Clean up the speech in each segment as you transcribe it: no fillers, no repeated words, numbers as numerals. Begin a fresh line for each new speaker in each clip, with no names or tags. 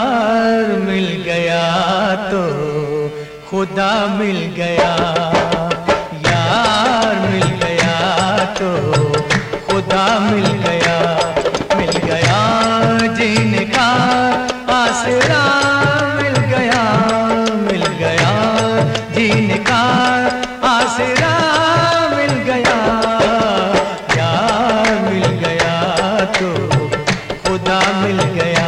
यार मिल गया तो खुदा मिल गया, यार मिल गया तो खुदा मिल गया, मिल गया जीने का आसरा, मिल गया जीने का आसरा, मिल गया यार मिल गया तो खुदा मिल गया,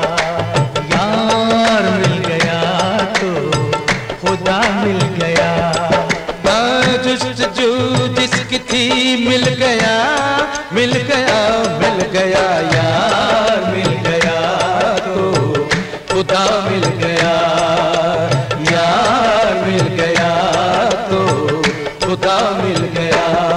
यार मिल गया तो खुदा मिल गया।
जुस्तजू जिसकी थी मिल गया, मिल गया, मिल गया, यार मिल गया तो खुदा मिल गया, यार मिल गया तो खुदा मिल गया।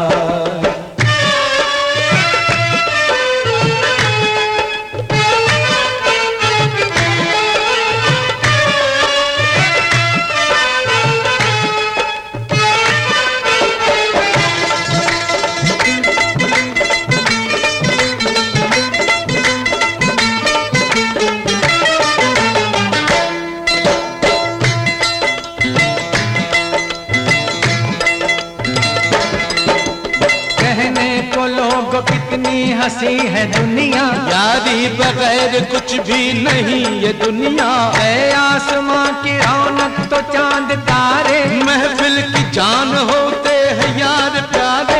कितनी हंसी है दुनिया,
यारी बगैर कुछ भी नहीं ये दुनिया,
है आसमां की रौनक तो चांद तारे,
महफिल की जान होते हैं यार प्यारे।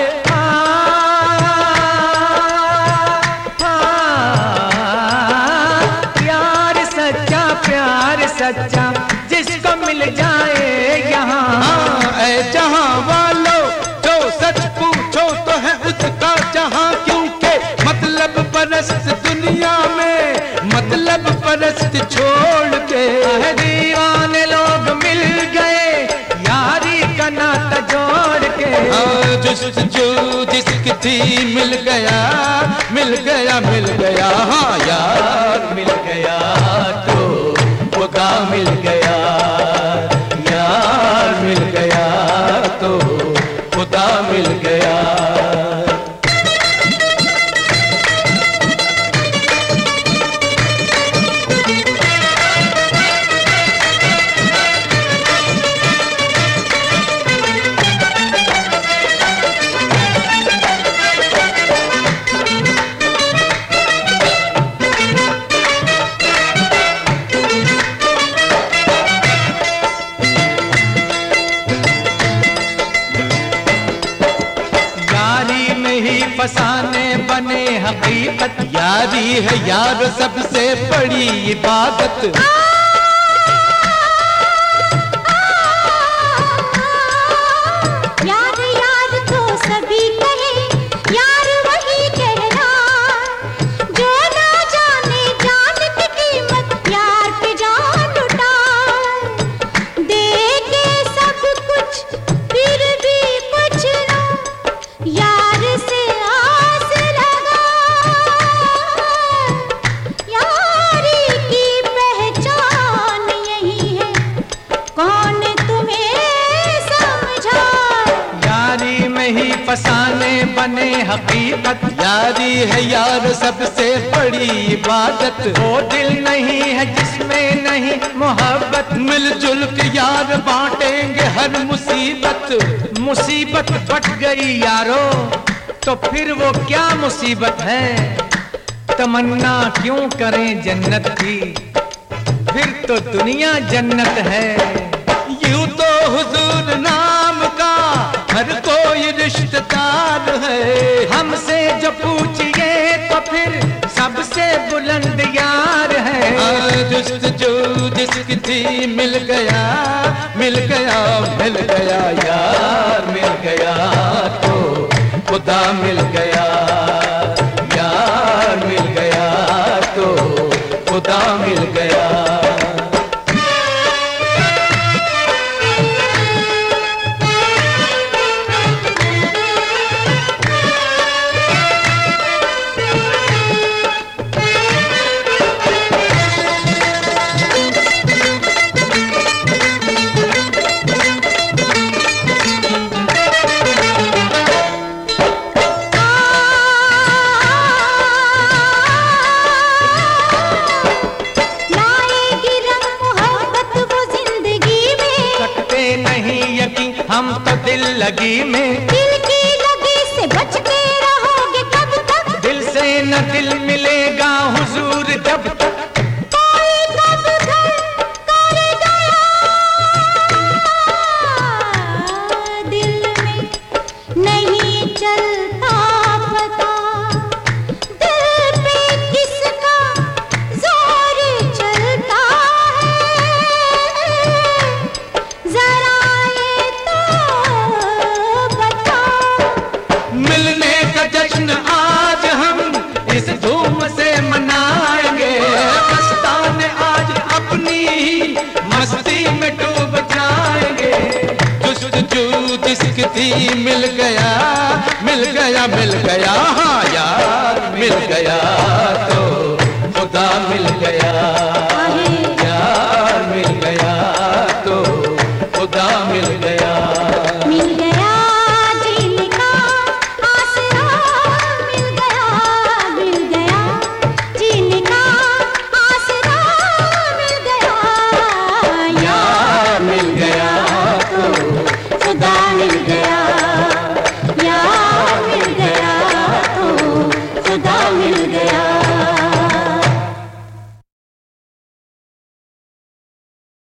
प्यार सच्चा, प्यार सच्चा जिसको मिल जाए यहाँ,
ऐ जहाँ वालों जो सच पूछो तो है उसका जहाँ, क्योंकि मतलब परस्त दुनिया में मतलब परस्त छोड़ के
दीवाने लोग मिल गए यारी का नाता जोड़ के,
जुस्तजू जिसकी थी मिल गया, मिल गया, मिल गया, हाँ यार
मिल गया तो खुदा मिल गया,
यार मिल गया तो खुदा मिल गया।
फसाने बने हकीकत,
यारी है यार सबसे बड़ी इबादत,
यार यार तो सभी कहे, यार वही कहना जो ना जाने जान की कीमत, यार पे जान लुटाए, दे के सब कुछ फिर भी कुछ ना यार से आस लगा, यारी की पहचान यही है, कौन तुम्हें समझाए,
यारी में ही फसाने बने हकीकत,
यारी है यार सबसे बड़ी इबादत,
वो दिल नहीं है जिसमें नहीं मोहब्बत,
मिलजुल के यार बांटेंगे हर मुसीबत,
मुसीबत बट गई यारो तो फिर वो क्या मुसीबत है, तमन्ना क्यों करें जन्नत की, फिर तो दुनिया जन्नत है।
यूं तो हुजूर नाम का हर कोई रिश्तेदार है,
हमसे जो पूछिए तो फिर सबसे बुलंद यार है,
जुस्तजू जिसकी थी मिल गया, मिल गया, मिल गया, यार मिल गया तो खुदा मिल गया, यार मिल गया तो खुदा मिल गया।
लगी में,
दिल की लगी से बच के रहोगे कब तक?
दिल से न दिल मिलेगा हुजूर जब तक।
कोई कब घर कर गया दिल में नहीं चलता पता, दिल पे किसका जोर चलता है, जरा ये तो बताओ।
मिलने का जश्न आज हम इस धूम से मनाएंगे, मस्ताने आज अपनी ही मस्ती में डूब जाएंगे। जुस्तजू जिसकी थी मिल गया, मिल गया, मिल गया, हाँ यार मिल गया तो खुदा मिल गया, यार मिल गया तो खुदा मिल गया।
मिल गया जीने का आसरा, मिल गया जीने का आसरा, मिल गया
यार मिल गया तो
खुदा मिल